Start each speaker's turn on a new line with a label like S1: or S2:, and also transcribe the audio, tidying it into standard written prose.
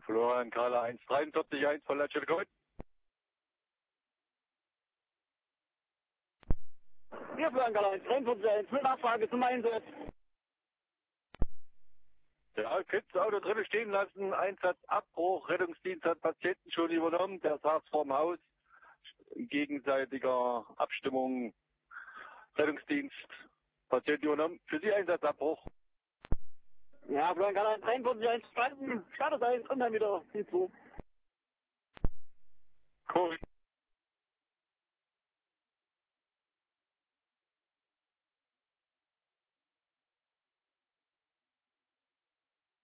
S1: Florian Kahler 143, 1 von Latschel Gold.
S2: Ja, Florian Kahler 143, 1 mit Nachfrage zum Einsatz.
S1: Ja, Kids Auto drinnen stehen lassen, Einsatzabbruch, Rettungsdienst hat Patienten schon übernommen, der saß vorm Haus, in gegenseitiger Abstimmung, Rettungsdienst, Patienten übernommen, für Sie Einsatzabbruch.
S2: Ja, Florian Kahler 143, 1 verstanden, Status 1 und dann wieder die 2.